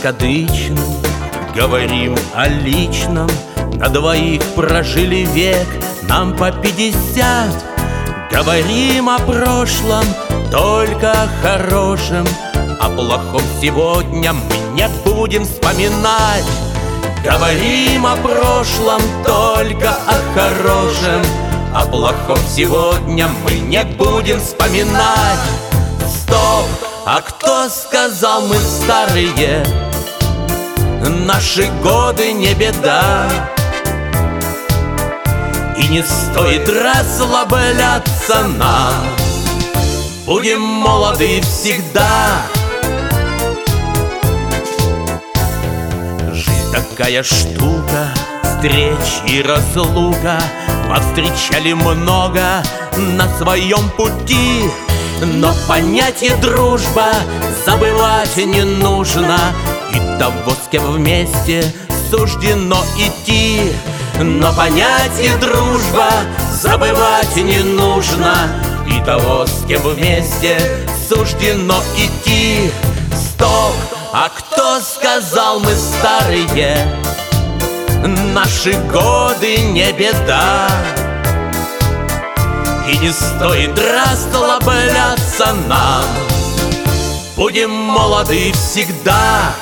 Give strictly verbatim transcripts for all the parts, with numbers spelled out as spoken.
закадычным, говорим о личном. На двоих прожили век, нам по пятьдесят. Говорим о прошлом, только о хорошем. О плохом сегодня мы не будем вспоминать. Говорим о прошлом, только о хорошем. О плохом сегодня мы не будем вспоминать. Стоп! А кто сказал, мы старые? Наши годы не беда. И не стоит расслабляться нам. Будем молоды всегда. Жизнь такая штука, встреч и разлука. Повстречали много на своем пути. Но понятие дружба забывать не нужно. И того, с кем вместе суждено идти. Но понятие дружба забывать не нужно. И того, с кем вместе суждено идти. Стоп! А кто сказал, мы старые? Наши годы не беда. И не стоит расслабляться нам. Будем молоды всегда.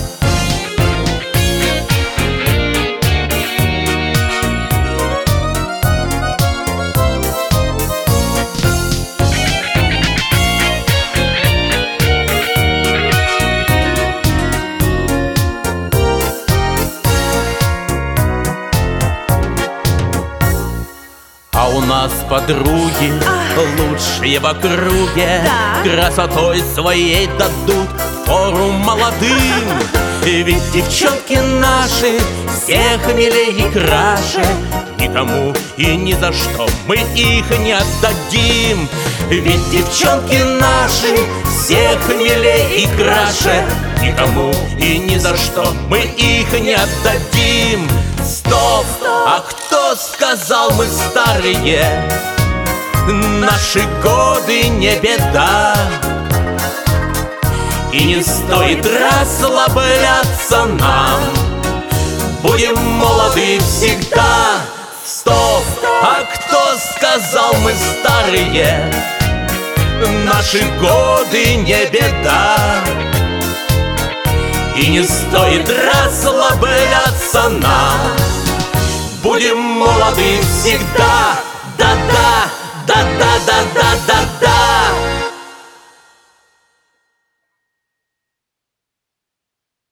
А у нас подруги лучшие в округе, да. Красотой своей дадут фору молодым. Ведь девчонки наши всех милее и краше. Никому и ни за что мы их не отдадим. Ведь девчонки наши всех милее и краше. Никому и ни за что мы их не отдадим. Стоп! А кто сказал, мы старые? Наши годы не беда. И не стоит расслабляться нам. Будем молоды всегда. Стоп! А кто сказал, мы старые? Наши годы не беда. И не стоит расслабляться нам. Будем молоды всегда. Да-да, да-да.